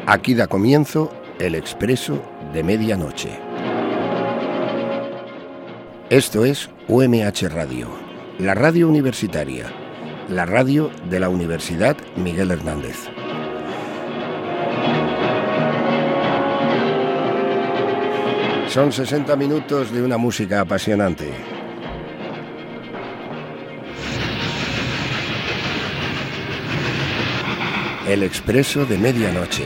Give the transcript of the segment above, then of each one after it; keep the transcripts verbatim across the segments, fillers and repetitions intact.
Aquí da comienzo el Expreso de Medianoche. Esto es U M H Radio, la radio universitaria, la radio de la Universidad Miguel Hernández. Son sesenta minutos de una música apasionante. El Expreso de Medianoche.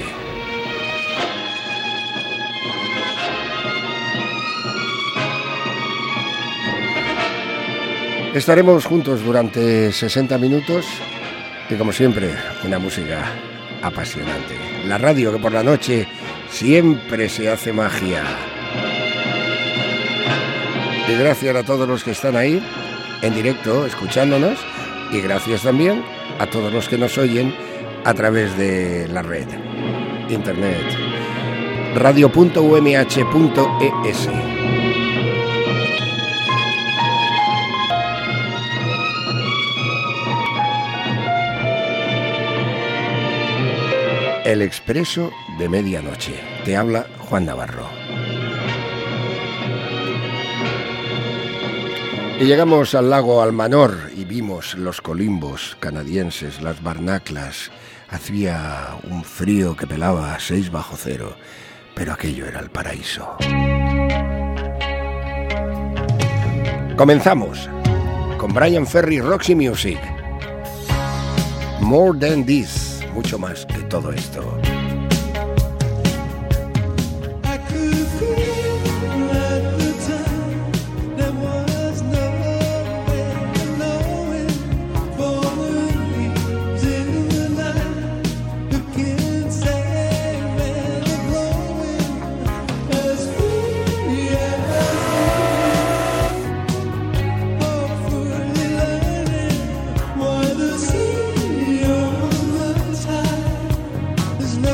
Estaremos juntos durante sesenta minutos y, como siempre, una música apasionante. La radio que por la noche siempre se hace magia. Y gracias a todos los que están ahí, en directo, escuchándonos, y gracias también a todos los que nos oyen a través de la red, internet, radio punto u m h punto e s. El Expreso de Medianoche. Te habla Juan Navarro. Y llegamos al lago Almanor y vimos los colimbos canadienses, las barnaclas. Hacía un frío que pelaba a seis bajo cero, pero aquello era el paraíso. Comenzamos con Bryan Ferry, Roxy Music. More Than This, mucho más que todo esto. There's no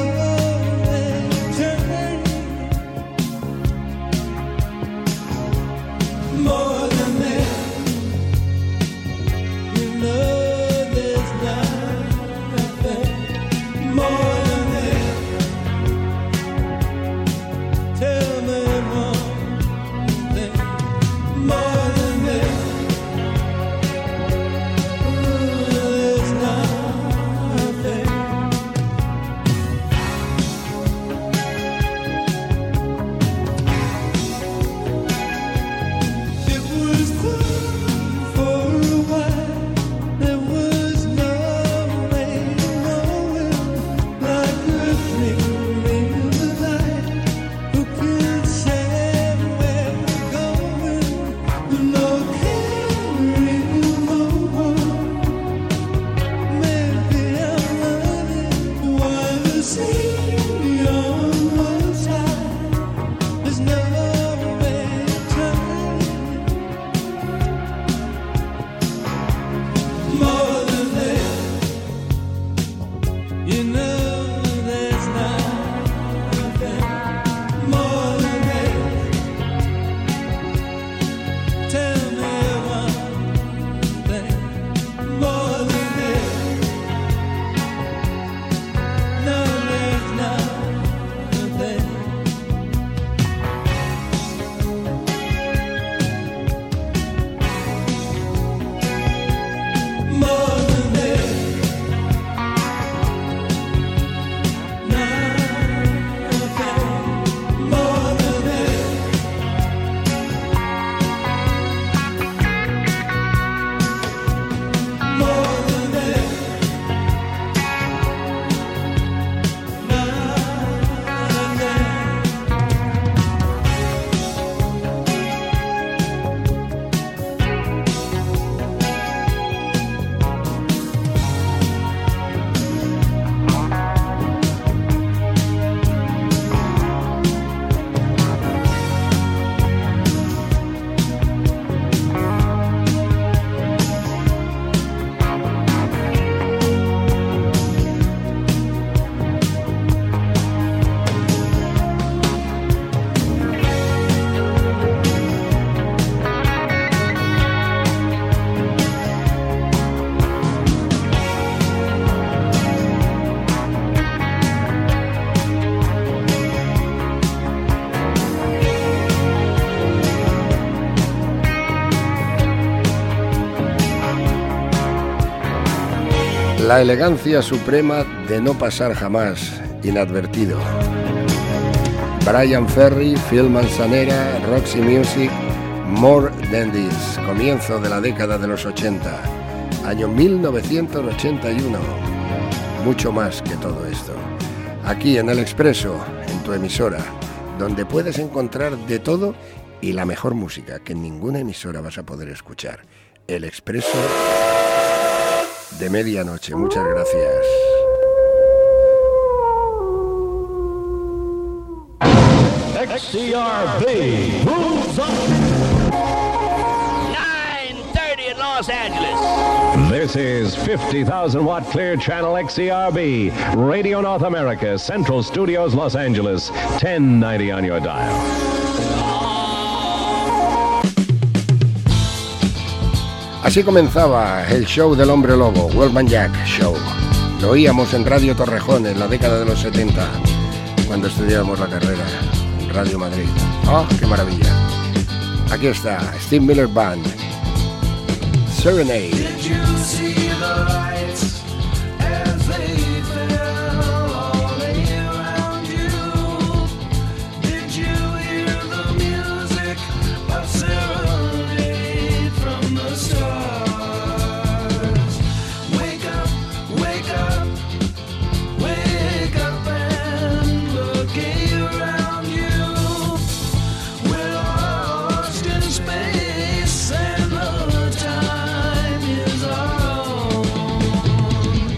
La elegancia suprema de no pasar jamás inadvertido. Bryan Ferry, Phil Manzanera, Roxy Music, More Than This, comienzo de la década de los ochenta, año mil novecientos ochenta y uno, mucho más que todo esto. Aquí en El Expreso, en tu emisora, donde puedes encontrar de todo y la mejor música que en ninguna emisora vas a poder escuchar. El Expreso de medianoche. Muchas gracias. X C R B moves on. nine thirty in Los Angeles. This is fifty thousand watt clear channel X C R B, Radio North America, Central Studios, Los Angeles, ten ninety on your dial. Así comenzaba el show del Hombre Lobo, Wolfman Jack Show. Lo oíamos en Radio Torrejón en la década de los setenta, cuando estudiábamos la carrera en Radio Madrid. ¡Oh, qué maravilla! Aquí está, Steve Miller Band, Serenade. Did you see the lights as they fell all around you? Did you hear the music of serenade from the stars? Wake up, wake up, wake up and look around you. We're lost in space and the time is our own.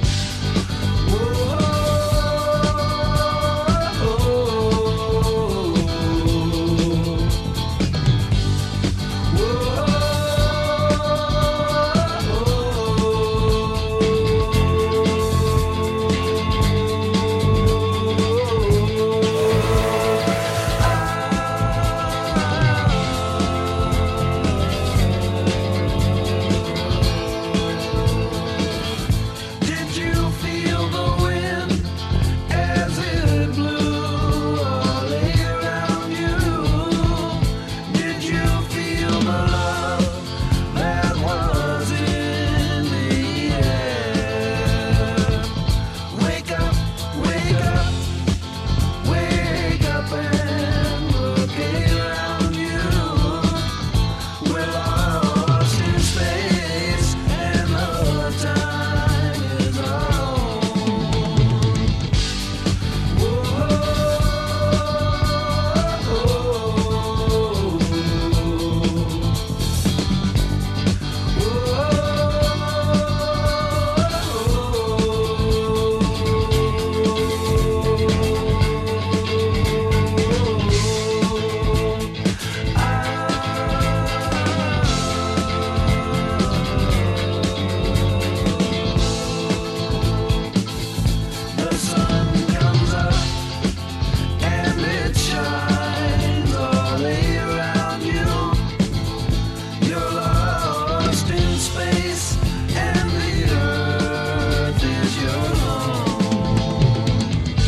Did you feel the wind as it blew all around you? Did you feel the love that was in the air? Wake up, wake up, wake up and look around you. We're lost in space and the time is our own. The sun comes up and it shines all around you. You're lost in space and the earth is your home.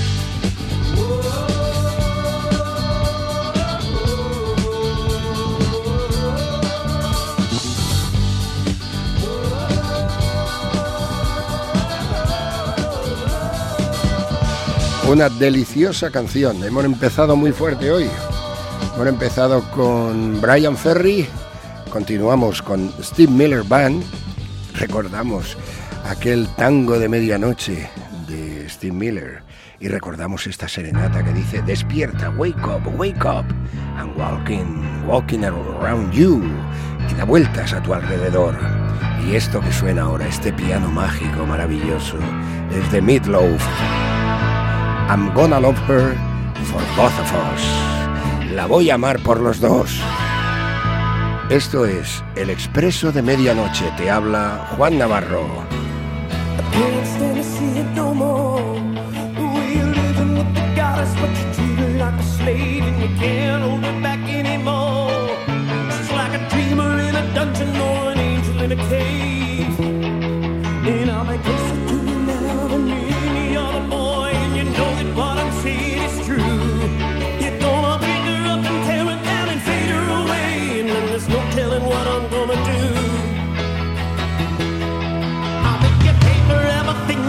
Una deliciosa canción. Hemos empezado muy fuerte hoy. Hemos empezado con Bryan Ferry, continuamos con Steve Miller Band, recordamos aquel tango de medianoche de Steve Miller y recordamos esta serenata que dice: despierta, wake up, wake up, and walking, walking around you, y da vueltas a tu alrededor. Y esto que suena ahora, este piano mágico maravilloso, es de Meat Loaf. I'm gonna love her for both of us. La voy a amar por los dos. Esto es El Expreso de Medianoche. Te habla Juan Navarro. Can't stand to see it no more. The way you're living with the goddess, but you treat her like a slave, and you can't hold her back anymore. She's like a dreamer in a dungeon or an angel in a cave. And I'll be closer to you now than any other boy, and you know that what I'm saying is true. You're gonna pick her up and tear her down and fade her away, and then there's no telling what I'm gonna do. I'll make you pay for everything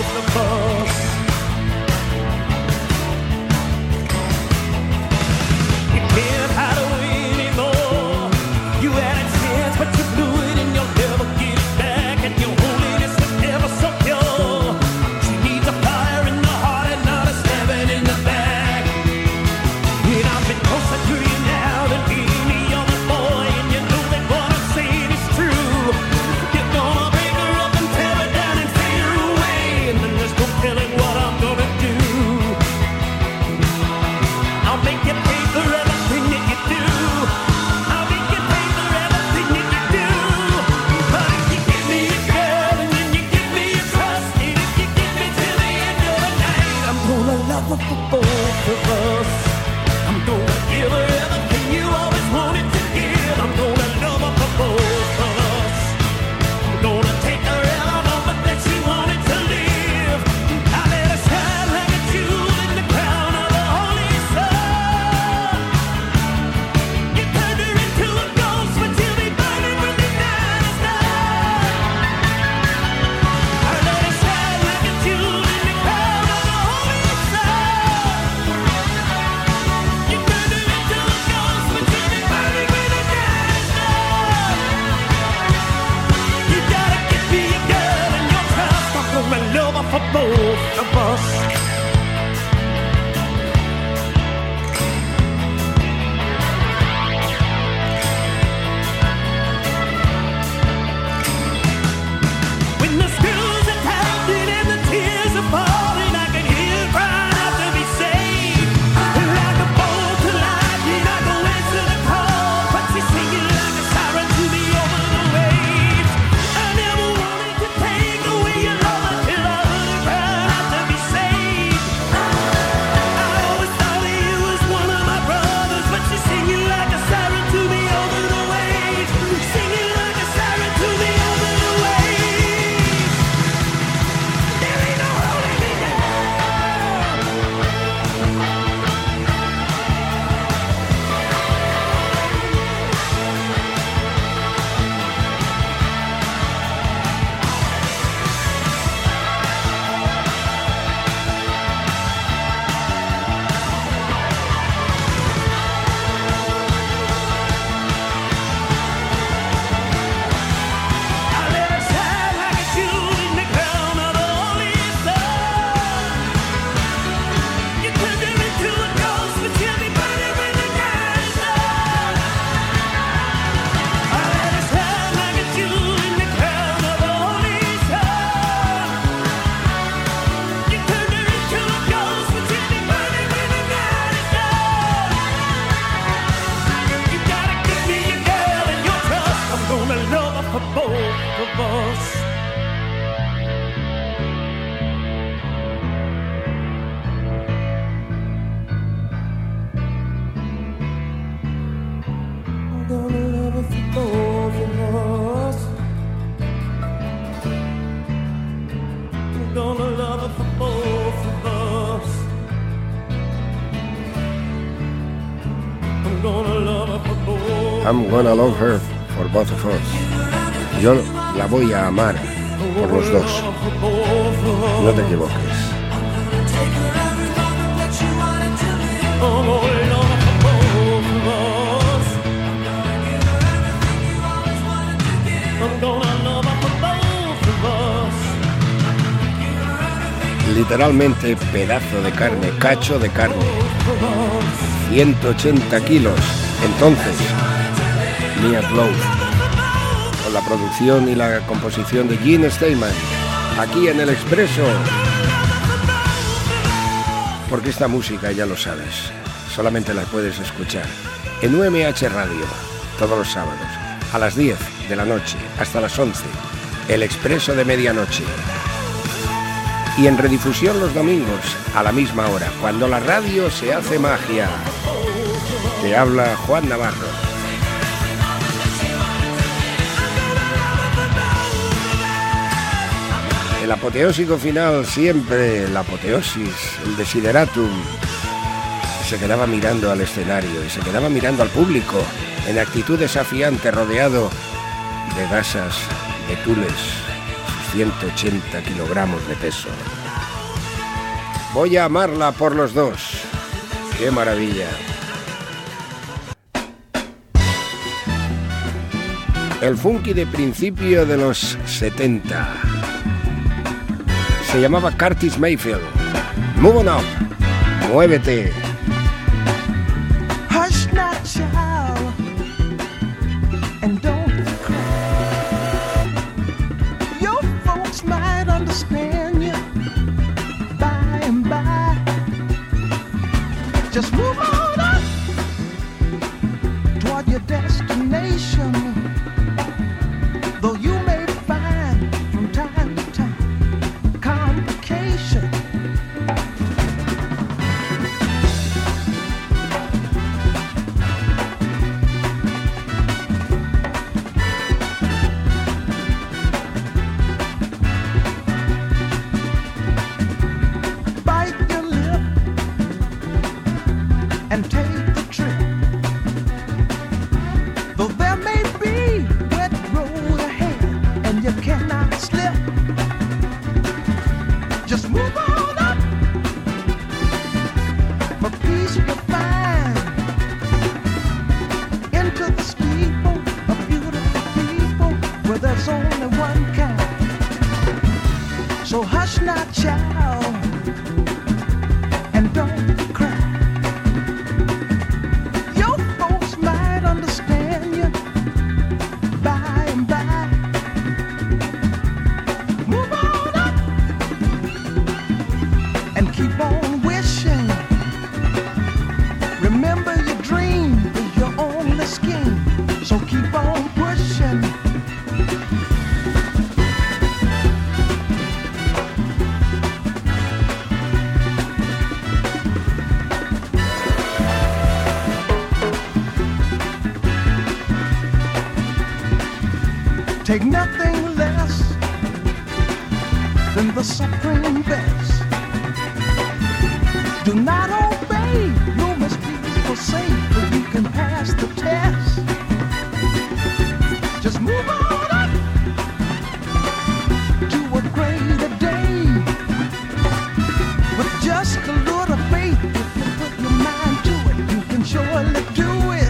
both of us. You can't hide away anymore. You had a chance, but you blew it, and you'll never get it back. And your holiness was never so pure. She needs a fire in the heart and not a stabbing in the back. And I've been closer to you now than any other boy, and you know that what I'm saying is true. You're gonna break her up and tear her down and fade her away, and then there's no telling what I'm gonna do. I'll make you pay for everything that you do. I'll make you pay for everything that you do. But if you give me a girl and then you give me your trust, and if you give me till the end of the night, I'm gonna love her for both of us. I'm gonna give her everything you always wanted to give. I'm gonna love her for both of us. I'm gonna take her every moment that she wanted to live. I let her shine like a jewel in the crown of the holy sun. You turned her into a ghost, but you'll be burning when the night is done. I let her shine like a jewel in the crown of the holy sun. You turned her into a ghost, but you'll be burning when the night is done. You gotta give me a girl and your trust. I'm gonna love her for both of us. When the screws are pounding and the tears are falling, I can hear her crying out to be saved. Like a bolt of lightning, I go answer the call, but she's singing like a siren to me over the waves. I never wanted to take away your love until I heard her crying out to be saved. I always thought that you was one of my brothers, but she's singing like a siren to me over the waves. Singing like a siren to me over the waves. There ain't no holding me down. I let her shine like a jewel in the crown of the holy sun. You turned her into a ghost, but you'll be burning when the night is done. I let her shine like a jewel in the crown of the holy sun. You turned her into a ghost, but you'll be burning when the night is done. You gotta give me a girl and your trust. I'm gonna love her for both of us. I'm gonna love her for both of us. I'm gonna love her for both of us. I'm gonna love her for both. I'm gonna love her for both of us. Yo la voy a amar por los dos. No te equivoques. I'm gonna love her for both of us. I'm gonna love her for both of us. Literalmente pedazo de carne, cacho de carne. ciento ochenta kilos. Entonces, Mia Love, con la producción y la composición de Gene Steinman, aquí en El Expreso. Porque esta música, ya lo sabes, solamente la puedes escuchar en U M H Radio, todos los sábados, a las diez de la noche hasta las once, El Expreso de medianoche. Y en redifusión los domingos, a la misma hora, cuando la radio se hace magia. Te habla Juan Navarro. El apoteósico final, siempre el apoteosis, el desideratum. Se quedaba mirando al escenario y se quedaba mirando al público en actitud desafiante, rodeado de gasas, de tules, sus ciento ochenta kilogramos de peso. Voy a amarla por los dos. ¡Qué maravilla! El funky de principio de los setenta. Se llamaba Curtis Mayfield. Move on up. Muévete. Hush not, child, and don't cry. Your folks might understand you by and by. Just move on up toward your destination. Though you may find from time to time complication. Bite your lip and take the trip. Though there may be wet road ahead and you cannot slip, just move on up. For peace you'll find into the steeple of beautiful people where there's only one kind. So hush not, child, and don't cry. Your folks might understand you by and by. Move on up and keep on wishing. Remember your dream is your only scheme, so keep on pushing. Take nothing less than the supreme best. Do not obey, you must be forsaken, but you can pass the test. Just move on up to a greater day. With just a little faith, if you put your mind to it, you can surely do it.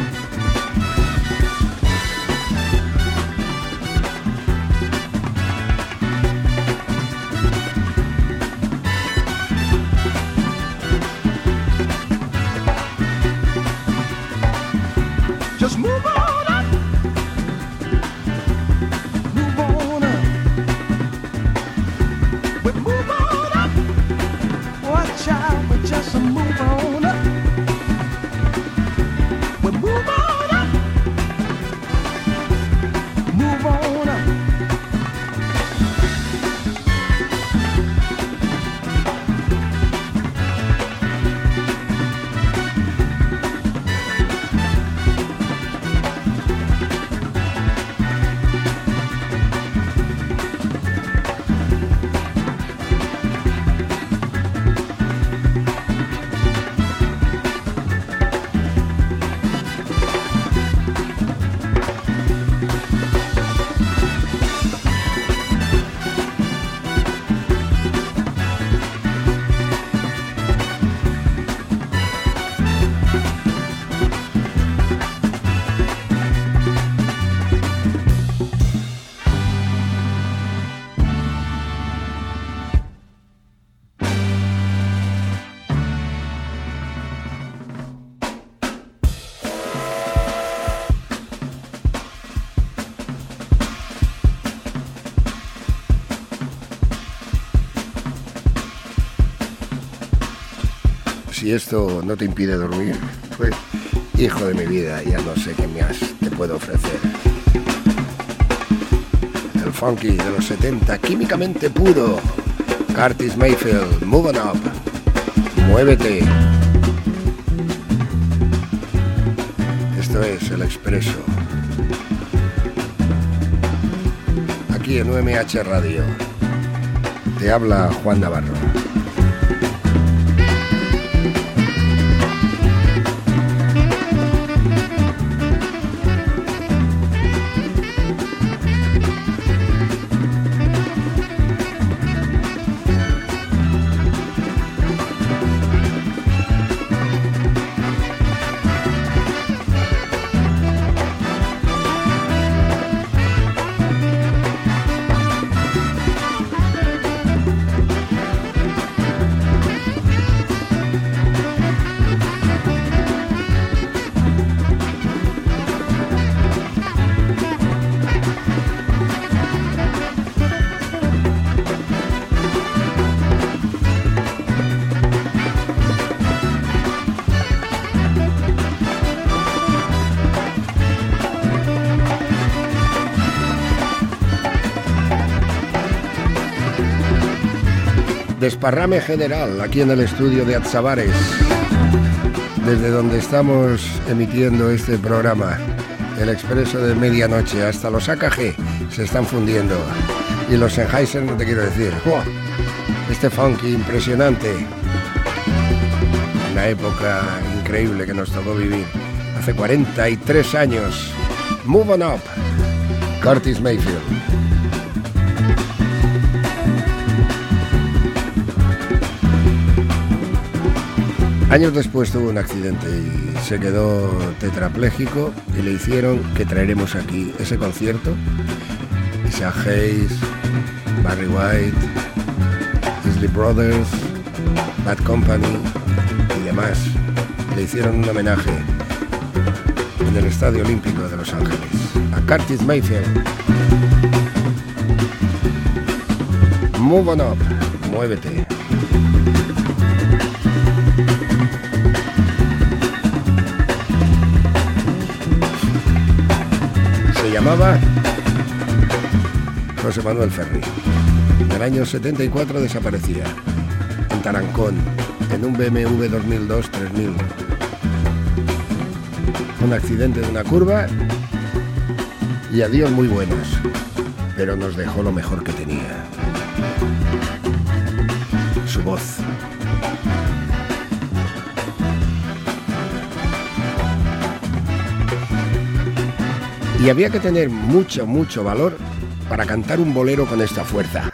Just move on up. Move on up. We move on up. Watch out, we just move on up. We move on up. Move on up. Si esto no te impide dormir, pues, hijo de mi vida, ya no sé qué más te puedo ofrecer. El funky de los setenta, químicamente puro. Curtis Mayfield, Move on Up. Muévete. Esto es El Expreso. Aquí en U M H Radio. Te habla Juan Navarro. Desparrame general aquí en el estudio de Atzabares, desde donde estamos emitiendo este programa. El expreso de medianoche, hasta los A K G se están fundiendo. Y los Sennheiser no te quiero decir. ¡Wow! Este funky impresionante. Una época increíble que nos tocó vivir. Hace cuarenta y tres años. Move on Up. Curtis Mayfield. Años después tuvo un accidente y se quedó tetrapléjico y le hicieron que traeremos aquí ese concierto. Isaac Hayes, Barry White, Isley Brothers, Bad Company y demás. Le hicieron un homenaje en el Estadio Olímpico de Los Ángeles a Curtis Mayfield. Move on up, muévete. Se llamaba José Manuel Ferri. En el año setenta y cuatro desaparecía en Tarancón, en un B M W dos mil dos tres mil. Un accidente de una curva y adiós muy buenos, pero nos dejó lo mejor que tenía: su voz. Y había que tener mucho, mucho valor para cantar un bolero con esta fuerza.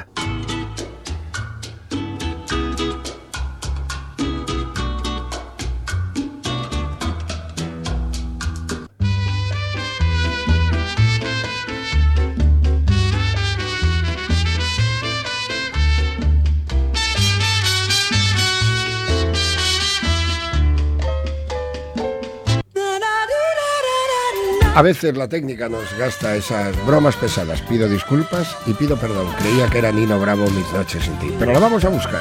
A veces la técnica nos gasta esas bromas pesadas. Pido disculpas y pido perdón. Creía que era Nino Bravo, Mis noches sin ti. Pero la vamos a buscar.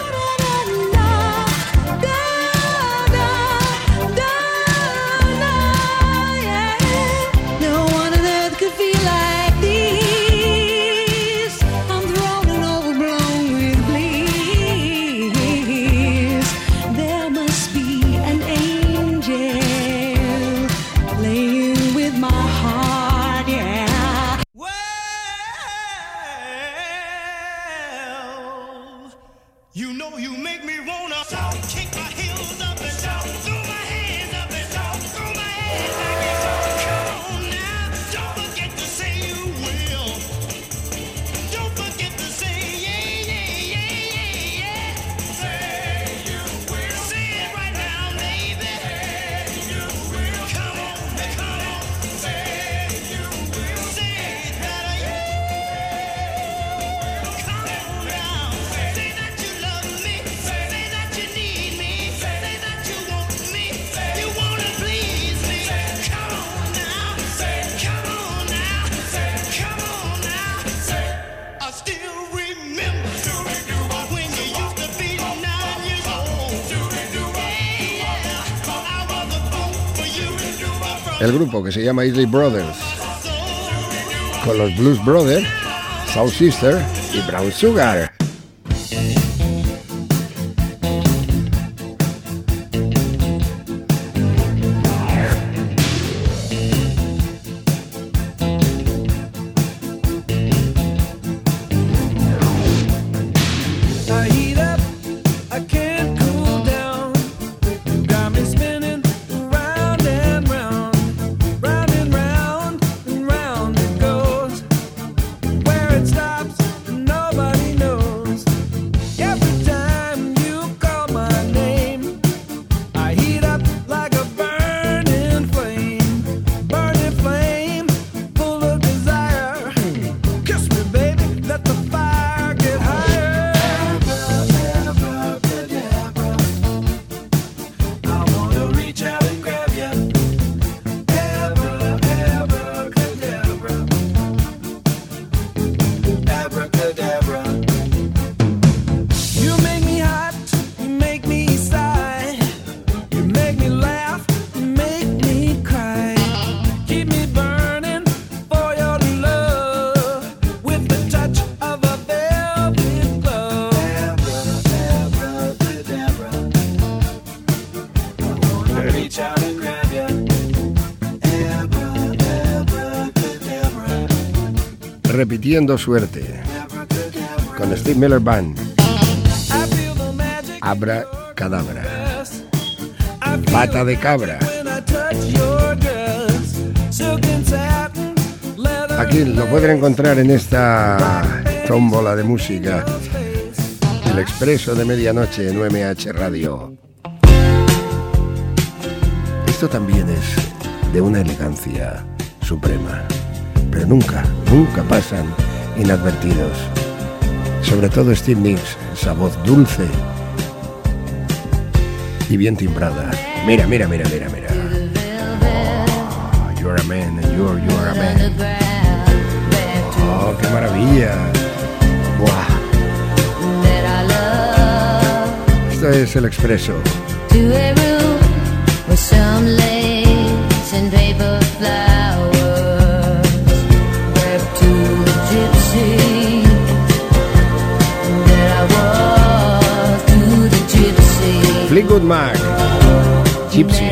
El grupo, que se llama Isley Brothers, con los Blues Brothers, Soul Sister y Brown Sugar. It stops, nobody knows. repitiendo suerte con Steve Miller Band. Abra cadabra, pata de cabra. Aquí lo pueden encontrar en esta tómbola de música, el Expreso de Medianoche en U M H Radio. Esto también es de una elegancia suprema, pero nunca, nunca pasan inadvertidos. Sobre todo Steve Nicks, esa voz dulce y bien timbrada. Mira, mira, mira, mira, mira. Oh, you're a man and you're, you're a man. Oh, qué maravilla. Buah. Esto es el Expreso. Fleetwood Mac, Gypsy.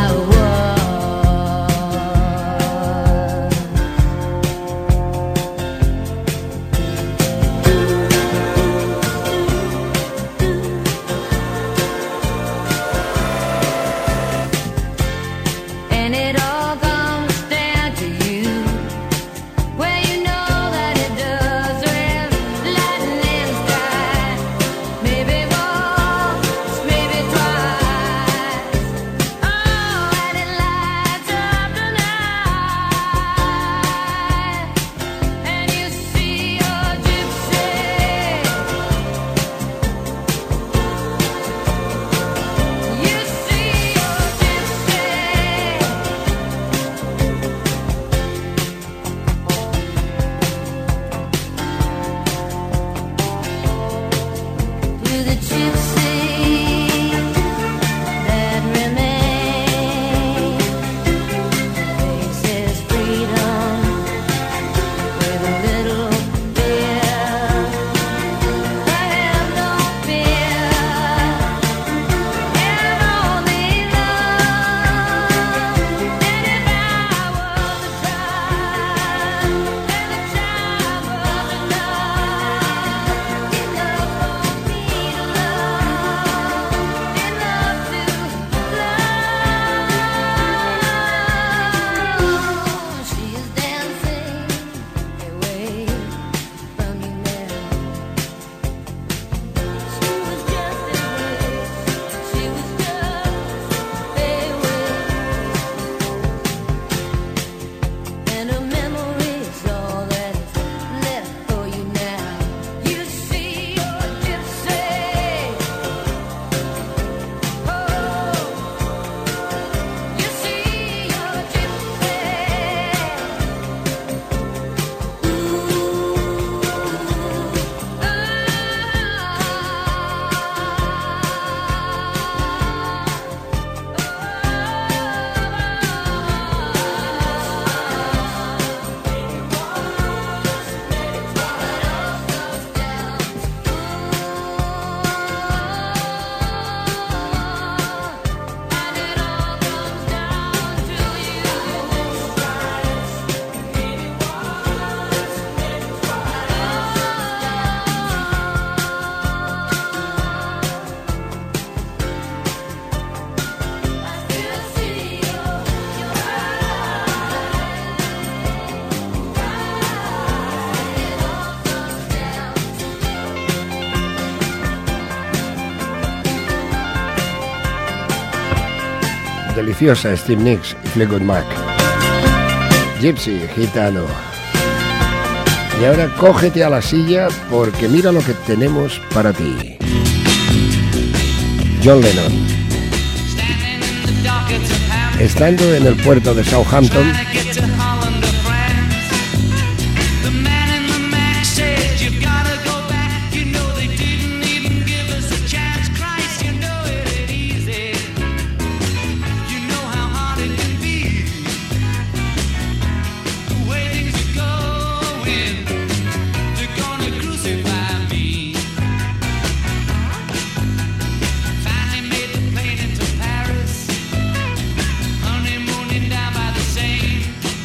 Deliciosa Steve Nicks y Fleetwood Mac. Gypsy, gitano. Y ahora cógete a la silla porque mira lo que tenemos para ti. John Lennon. Estando en el puerto de Southampton, Down by the Seine.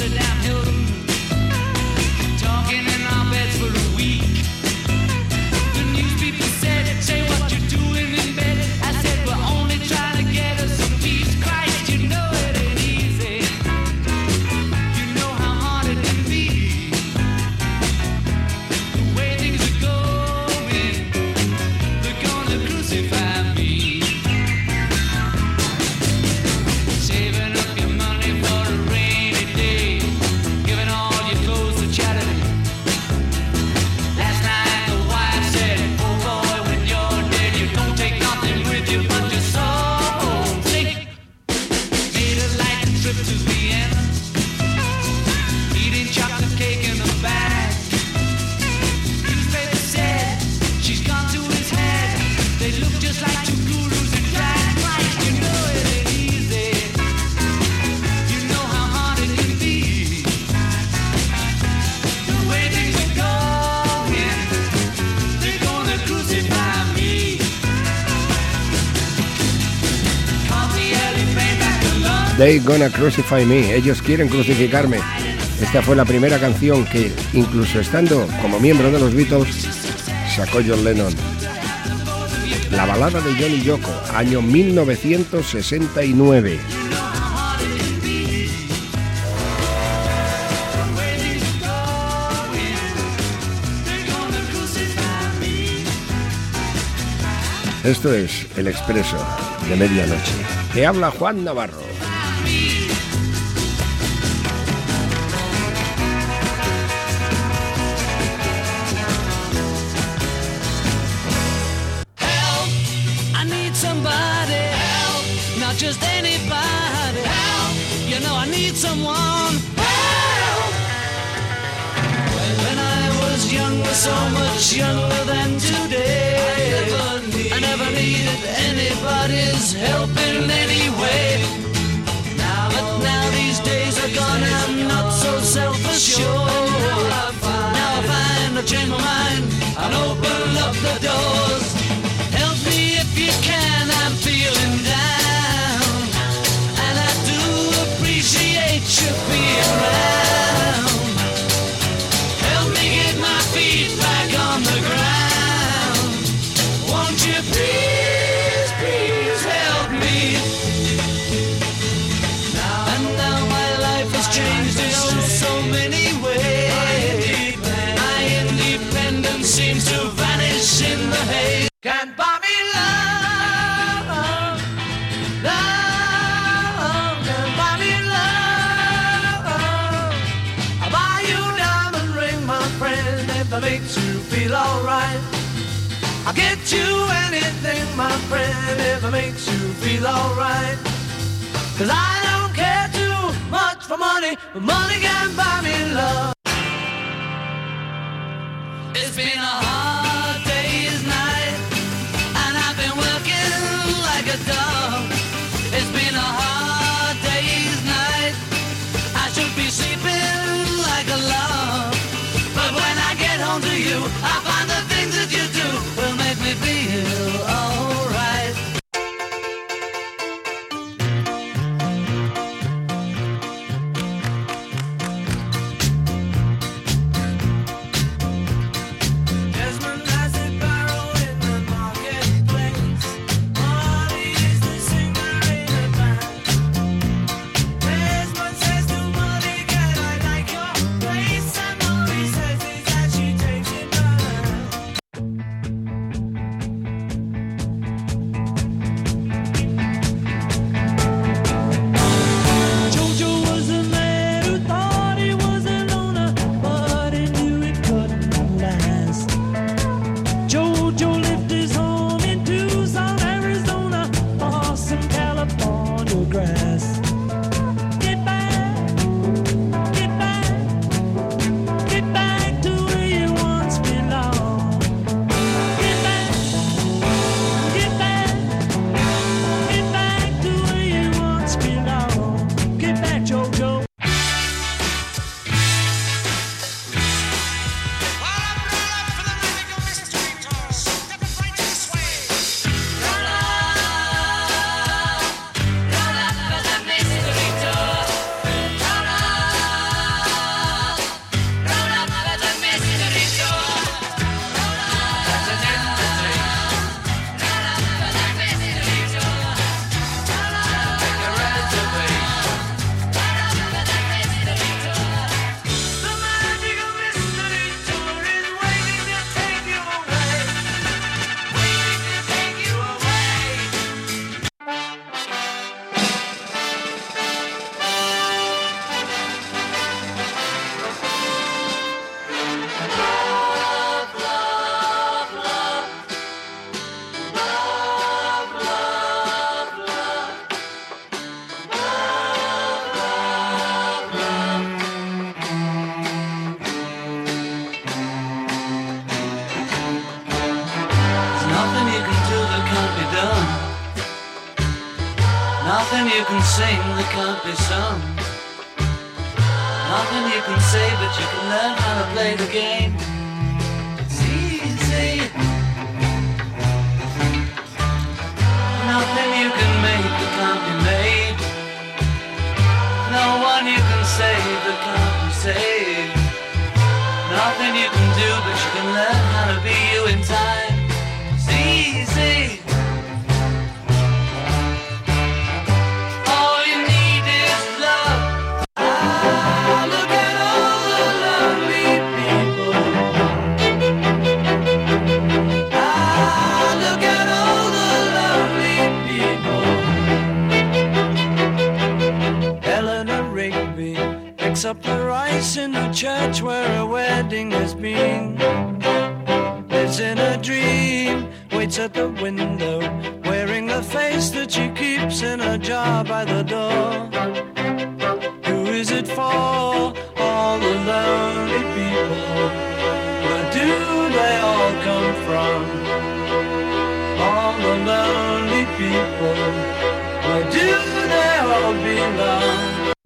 They Gonna Crucify Me, ellos quieren crucificarme. Esta fue la primera canción que, incluso estando como miembro de los Beatles, sacó John Lennon. La balada de John y Yoko, año mil novecientos sesenta y nueve. Esto es El Expreso de Medianoche. Te habla Juan Navarro. Just anybody help. You know I need someone help. When I was younger, so much younger than today, I never, need, I never needed anybody's help in any way. Now, but now these days are gone, I'm not so self-assured. Now I find, now I find I've changed my mind and open up the doors. Help me if you can, I'm feeling down. You being around. Help me get my feet back on the ground. Won't you please, please help me? Now and now my life has changed in oh so many ways. My independence seems to vanish in the haze. Can't buy me love, love. That makes you feel alright. I'll get you anything, my friend, if it makes you feel alright. Cause I don't care too much for money, but money can buy me love. It's been a hard day's night, and I've been working like a dog. It's been a hard day's night, I should be sleeping like a log. But when I get home to you, I find the things that you do will make me feel alright. you can sing that can't be sung. Nothing you can say, but you can learn how to play the game. It's easy. Nothing you can make that can't be made. No one you can save that can't be saved. Nothing you can do, but you can learn how to be you in time. It's easy. All you need is love. Ah, look at all the lonely people. Ah, look at all the lonely people. Eleanor Rigby picks up the rice in the church where a wedding has been. Lives in a dream, waits at the window, wearing the face that she keeps in a jar by the door. Who is it for? All the lonely people. Where do they all come from? All the lonely people. Where do they all belong?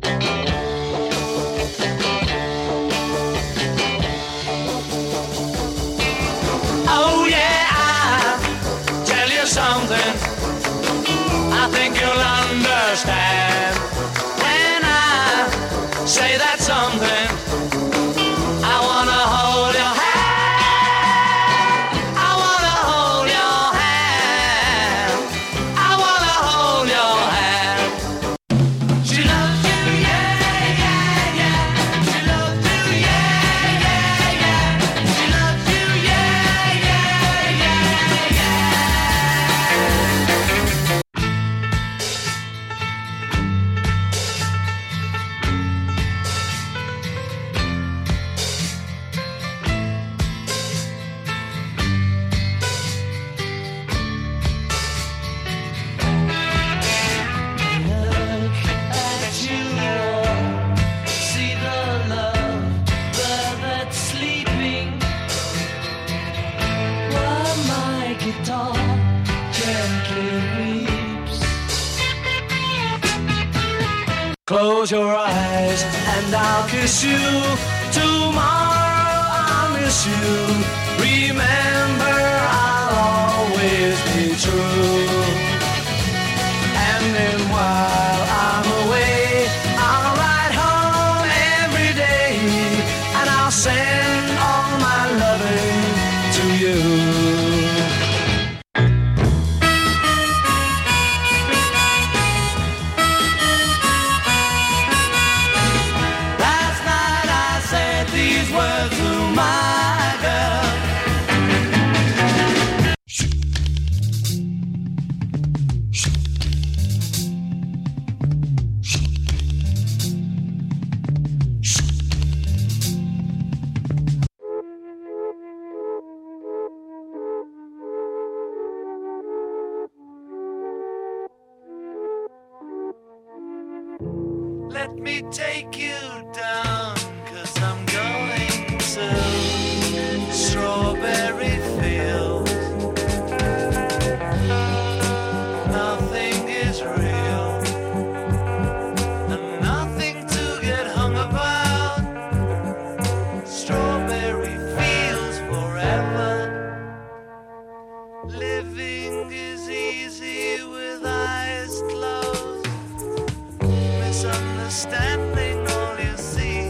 Oh yeah, I'll tell you something I think you'll understand. When I say that something, I wanna hold your hand. I wanna hold your hand. I wanna hold your hand. She loves you, yeah, yeah, yeah. She loves you, yeah, yeah, yeah. She loves you, yeah, yeah, yeah, yeah. Look at you all, see the love bird that's sleeping, while my guitar gently weeps. Close your eyes and I'll kiss you. Tomorrow I'll miss you. Remember, I'll always be true. And then while I'm away, I'll ride home every day, and I'll send all my loving to you. Last night I said these words to my girl. Let me take you down, 'cause I'm going to strawberry fields. Nothing is real, and nothing to get hung about. Strawberry fields forever. Living is easy with eyes closed. Misunderstanding all you see.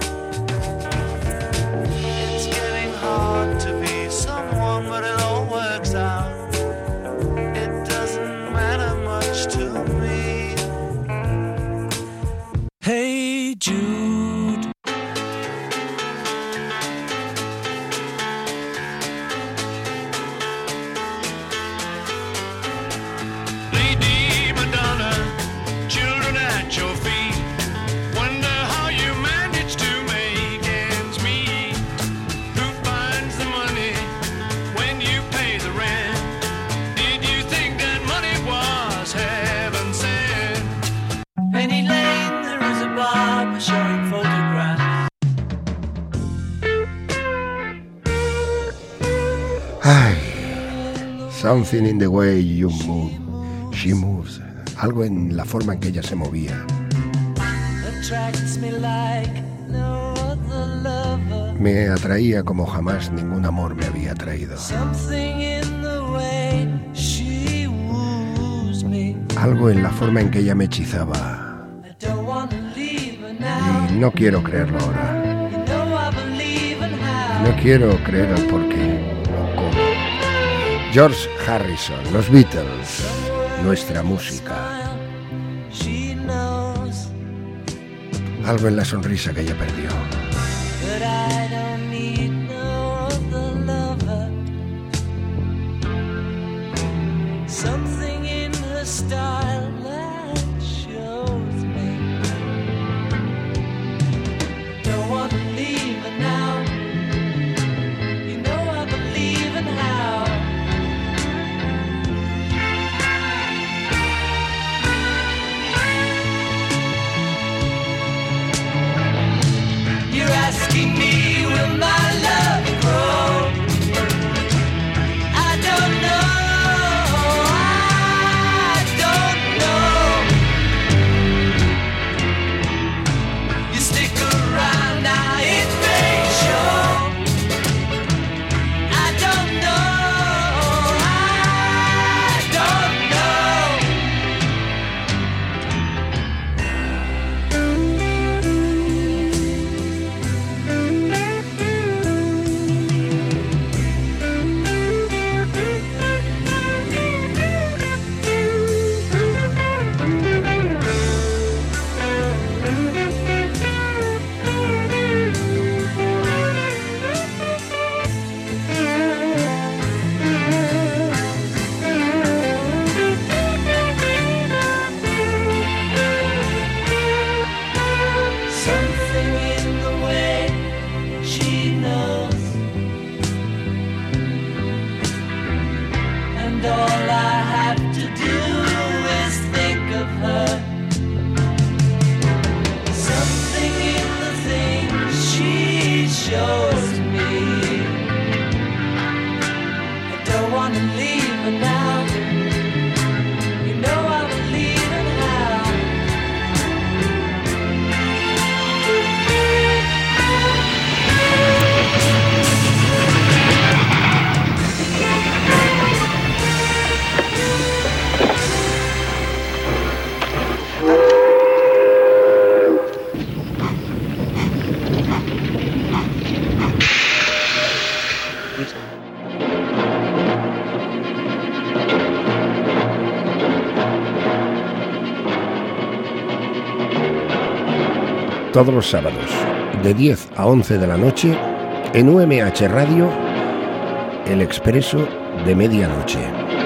It's getting hard to be someone, but it all works out. It doesn't matter much to me. Hey Jude. Lady Madonna, children at your feet. Wonder how you manage to make ends meet. Who finds the money when you pay the rent? Did you think that money was heaven sent? Penny Lane, there is a barber showing photographs. Ay, something in the way you move. She moves. algo en la forma en que ella se movía. Me atraía como jamás ningún amor me había atraído. Algo en la forma en que ella me hechizaba. Y no quiero creerlo ahora. No quiero creer el porqué o cómo. George Harrison, los Beatles, nuestra música. Algo en la sonrisa que ella perdió. Todos los sábados, de diez a once de la noche, en U M H Radio, El Expreso de Medianoche.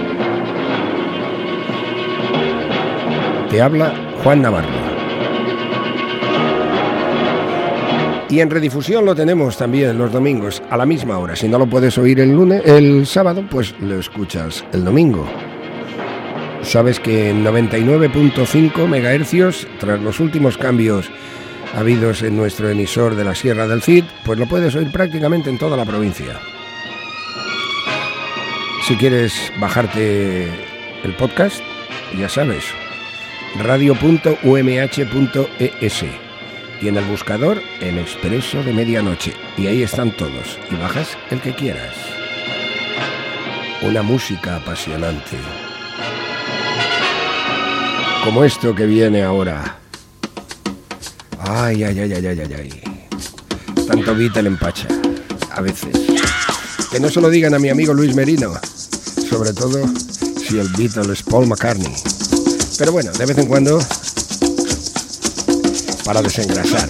Te habla Juan Navarro. Y en redifusión lo tenemos también los domingos a la misma hora. Si no lo puedes oír el lunes, el sábado, pues lo escuchas el domingo. Sabes que en noventa y nueve punto cinco megahercios, tras los últimos cambios habidos en nuestro emisor de la Sierra del Cid, pues lo puedes oír prácticamente en toda la provincia. Si quieres bajarte el podcast, ya sabes, radio punto u m h punto e s y en el buscador El Expreso de Medianoche, y ahí están todos, y bajas el que quieras. Una música apasionante, como esto que viene ahora. Ay, ay, ay, ay, ay, ay, ay. Tanto Beatle empacha, a veces. Que no se lo digan a mi amigo Luis Merino, sobre todo si el Beatle es Paul McCartney. Pero bueno, de vez en cuando, para desengrasar.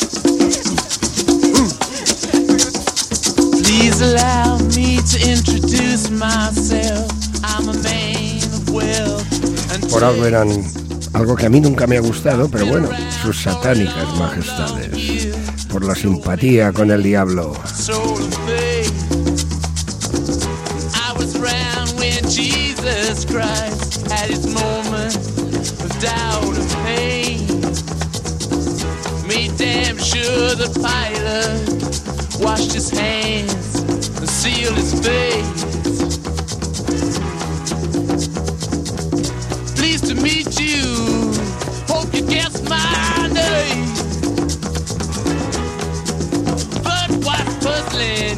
Please allow me to introduce myself. I'm a man of wealth. Por algo eran algo que a mí nunca me ha gustado, pero bueno, sus satánicas majestades, por la simpatía con el diablo. I was around when Jesus Christ had his moment of doubt and pain. Made damn sure the Pilate washed his hands and sealed his face. Pleased to meet you.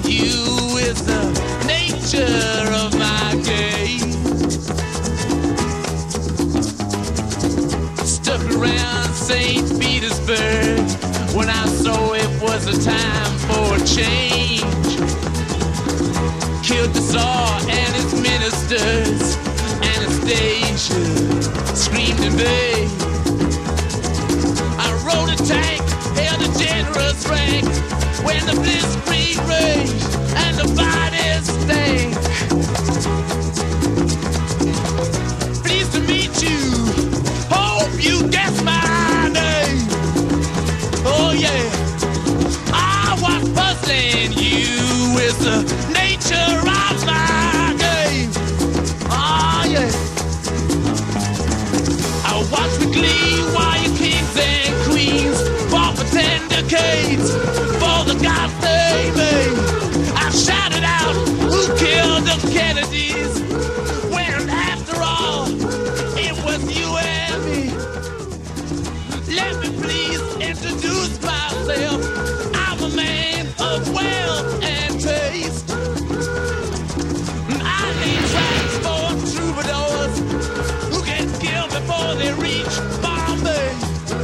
and you is the nature of my game. Stuck around Saint Petersburg when I saw it was a time for a change. Killed the Tsar and his ministers. Anastasia screamed in vain. I rode a tank, held a generous rank when the blitzkrieg raged and the bodies stank. Pleased to meet you. Hope you guess my name. Oh yeah, I was puzzling you with the nature of my game. Ah yeah, I watch with glee while your kings and queens fought for ten decades for the gods they made. I shouted out, who killed the Kennedys? When after all, it was you and me. Let me please introduce myself. I'm a man of wealth and taste. I need tracks for troubadours who get killed before they reach Bombay.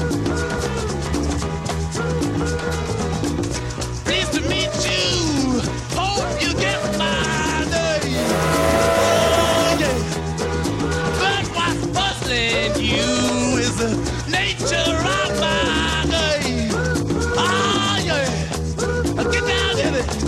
Pleased to meet you. Hope you get my name. Oh yeah. But what's puzzling you is the nature of my game. Ah yeah. Get down in it.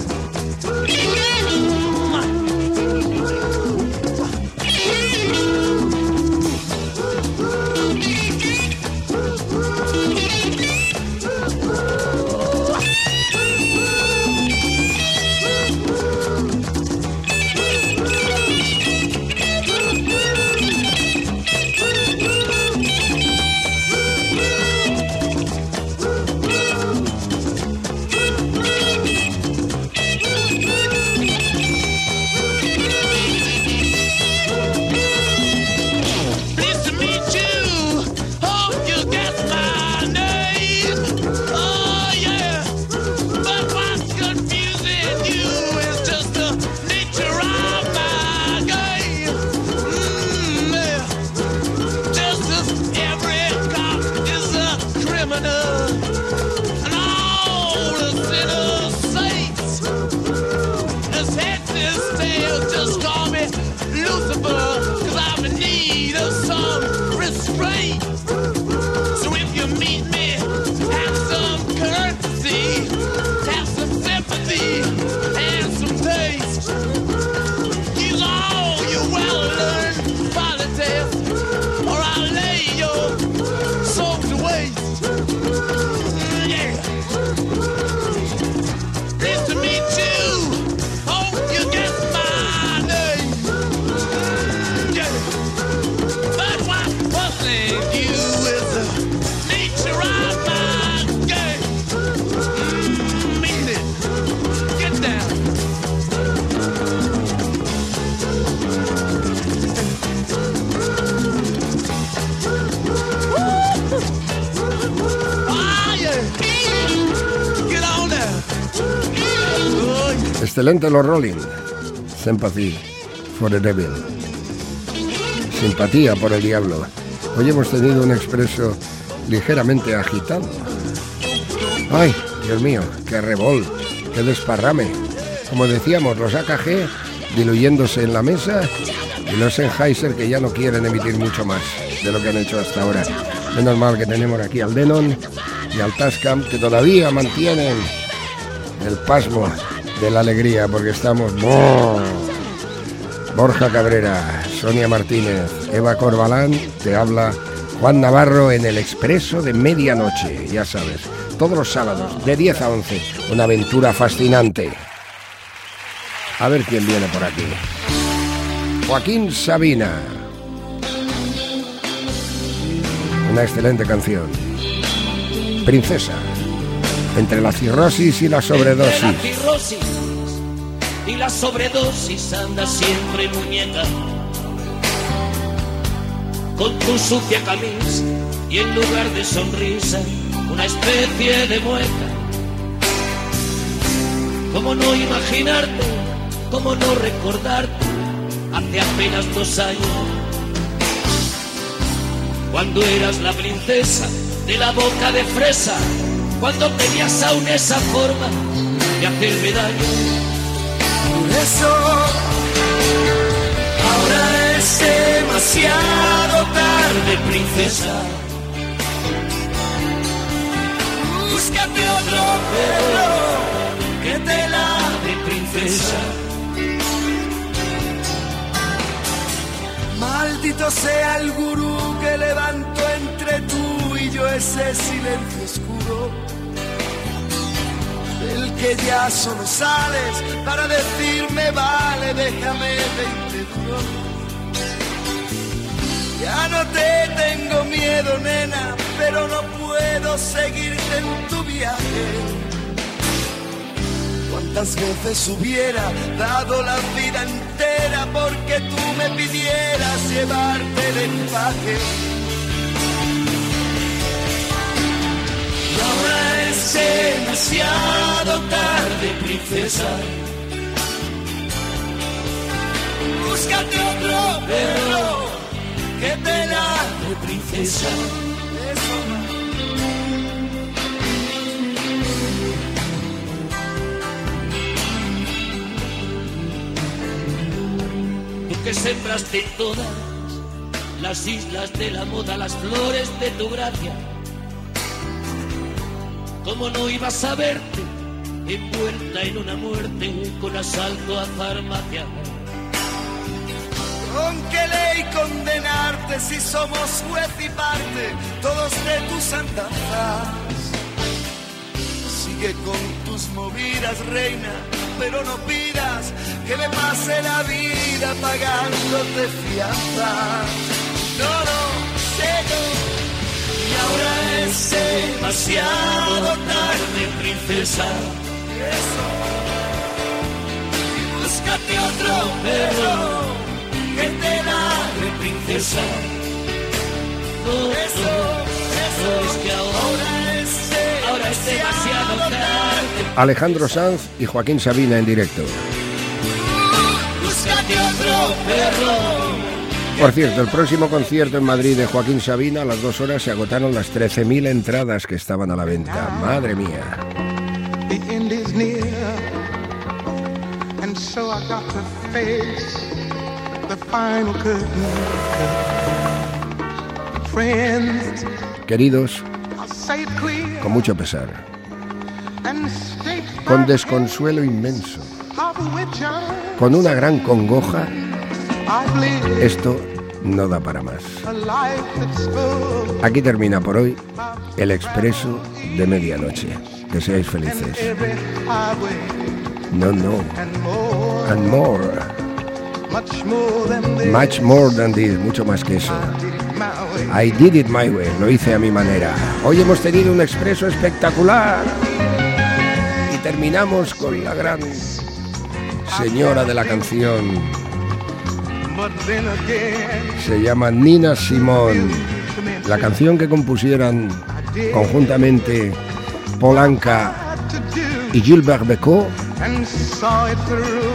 Pleased to meet you. Hope you get my name. Oh yeah. But what's confusing you is just the nature of my game. Mm, yeah. Just as every cop is a criminal, and all the sinners saints. As heads is tails, just call me Lucifer, cause I'm in need of some restraint. So if you meet me, have some courtesy, have some sympathy, and some taste. Use all your well-learned politics, or I'll lay your soul to waste. Mm, yeah. Pleased to meet you. Hope you get my name. Mm, yeah. But what's puzzling you is the nature of my game. Mm, mean it. Get down. Ah yeah. Get on down. Oh, yeah. Excelente los Rolling. Sympathy for the Devil. Simpatía por el diablo. Hoy hemos tenido un expreso ligeramente agitado. Ay, Dios mío, qué revol, qué desparrame. Como decíamos, los A K G diluyéndose en la mesa y los Sennheiser que ya no quieren emitir mucho más de lo que han hecho hasta ahora. Menos mal que tenemos aquí al Denon y al Tascam, que todavía mantienen el pasmo de la alegría, porque estamos... ¡Oh! Borja Cabrera, Sonia Martínez, Eva Corbalán, te habla Juan Navarro en el Expreso de Medianoche, ya sabes, todos los sábados de diez a once, una aventura fascinante. A ver quién viene por aquí. Joaquín Sabina. Una excelente canción. Princesa. Entre la cirrosis y la sobredosis. Entre la cirrosis y la sobredosis anda siempre muñeca, con tu sucia camisa y en lugar de sonrisa una especie de mueca. ¿Cómo no imaginarte? ¿Cómo no recordarte? Hace apenas dos años, cuando eras la princesa de la boca de fresa, cuando tenías aún esa forma de hacerme daño. Por eso ahora es demasiado tarde, princesa. Búscate otro perro que te ladre, princesa. Maldito sea el gurú que levantó entre tú y yo ese silencio oscuro, del que ya solo sales para decirme vale, déjame veinte duros. Ya no te tengo miedo, nena, pero no puedo seguirte en tu viaje. ¿Cuántas veces hubiera dado la vida entera porque tú me pidieras llevarte de equipaje? Y ahora es demasiado tarde, princesa. Búscate otro perro que te ladre, princesa. Eso no. Que sembraste todas las islas de la moda, las flores de tu gracia. ¿Cómo no ibas a verte envuelta en una muerte con asalto a farmacia? ¿Con qué ley condenarte si somos juez y parte todos de tus andanzas? Sigue con tus movidas, reina, pero no pidas que me pase la vida pagándote fianza. No, no, sé no. Y ahora es demasiado tarde, princesa. Eso. Y búscate otro perro que te ladre, princesa. No, Eso, no, eso. no, es que ahora, ahora es ahora es demasiado tarde. Alejandro Sanz y Joaquín Sabina en directo. Búscate otro perro. Por cierto, el próximo concierto en Madrid de Joaquín Sabina, a las dos horas se agotaron las trece mil entradas que estaban a la venta. Madre mía. The end is near, and so I got to face the final curtain. Friends, Queridos, I'll say it clear con mucho pesar, and state con my desconsuelo inmenso, of which I, con una gran congoja, I've lived esto no da para más. a life that's full Aquí termina por hoy el Expreso de Medianoche. Que seáis felices. every highway No, no. and more, And more. much more than this. Much more than this. Mucho más que eso. I did it my way. I did it my way. Lo hice a mi manera. Hoy hemos tenido un Expreso espectacular. Y terminamos con la gran señora de la canción. But then again, Se llama Nina Simone. La canción que compusieran conjuntamente Polanca to do y Gilbert Bécaud, and saw it through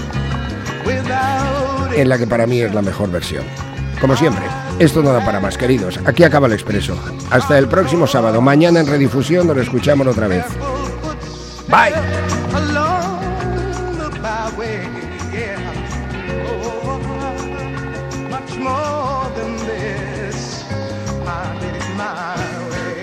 without en la que para mí es la mejor versión. Como siempre, esto no da para más, queridos. Aquí acaba el Expreso. Hasta el próximo sábado. Mañana en redifusión nos escuchamos otra vez. Bye. along the byway, yeah. Oh, much more than this, I did it my way.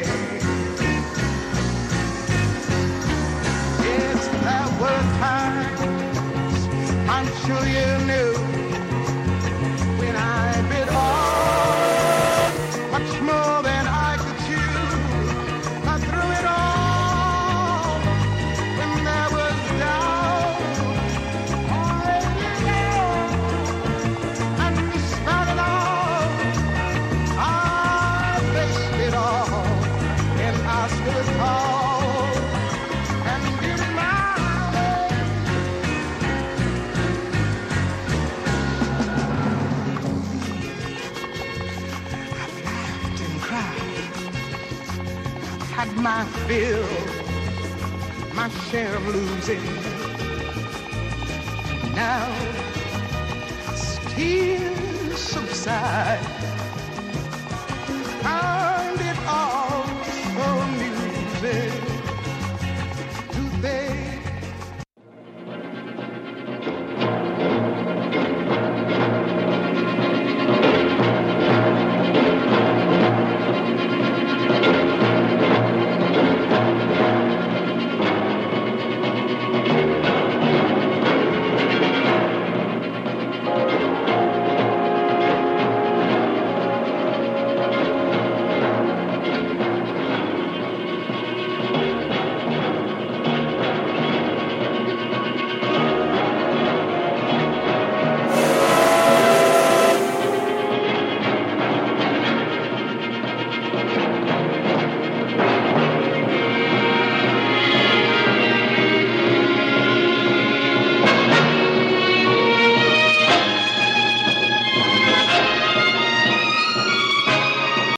Yes, there were times, I'm sure you knew, when I bit off much more than I could chew. I threw it all when there was doubt. And despite it all, I faced it all, and I stood tall and did it my way. I've laughed and cried, I've had my fill. my share of losing. Now as tears subside, I